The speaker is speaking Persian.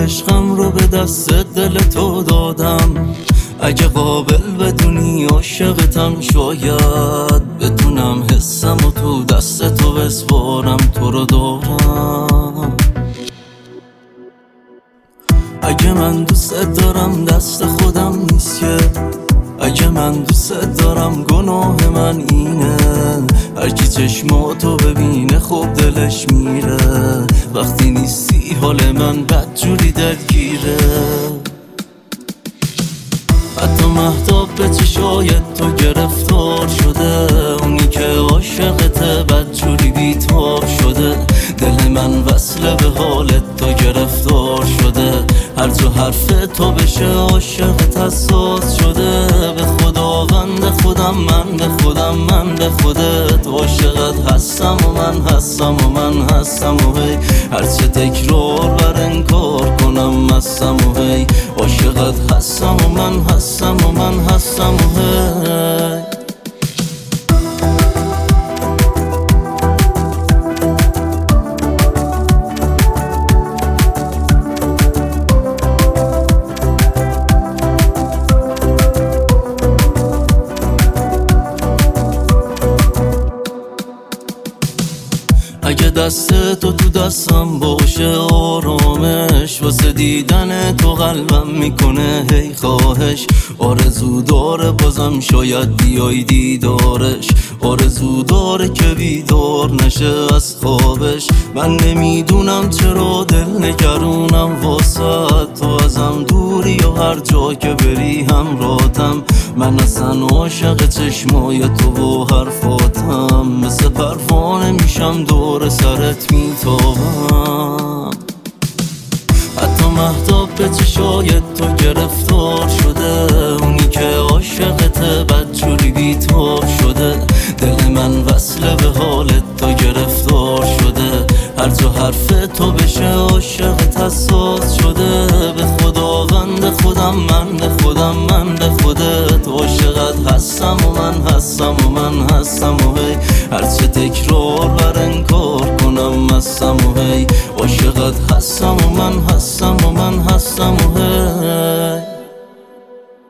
عشقم رو به دست دل تو دادم. اگه قابل بدونی عاشقتم شاید بتونم حسم و تو دست تو بسپارم، تو رو دارم. اگه من دوست دارم دست خودم نیست که، اگه من دوست دارم گناه من اینه. هرکی چشماتو ببینه خوب دلش میره، وقتی نیستی حال من بدجوری درگیره. حتی مهتاب به چشای تو گرفتار شده، اونی که عاشقته بدجوری بیتاب شده. دل من وصله به حالت تو گرفتار شده، هر جا حرف تو بشه عاشقت حساس شده. به خداوند خودم من به خودم من به خودت عاشقت هستم و من هستم و من هستم و هی هرچه تکرار بر انکار کنم هستم و هی عاشقت هستم و من هستم و من هستم و هی. اگه دست تو دستم باشه آرامش، واسه دیدن تو قلبم میکنه هی خواهش. آرزو داره بازم شاید بیای دیدارش، آرزو داره که بیدار نشه از خوابش. من نمیدونم چرا دل نگرونم واسه تو، ازم دوری و هر جا که بری همراهتم. من اصلا عاشق چشمای تو و حرفاتم، مثل پروانه میشم دور سرت میتابم. حتی مهتاب به چشای تو گرفتار شده، اونی که عاشقته بدجوری بیتاب شده. دل من وصله به حالت تو گرفتار شده، هر جا حرف تو بشه عاشقت حساس شده. به خداوند خودم من به خودم من به خودت عاشقت هستم و من هستم و من هستم و هی هرچه تکرار بر انکار کنم هستم و هی عاشقت هستم و من هستم و من هستم و هی.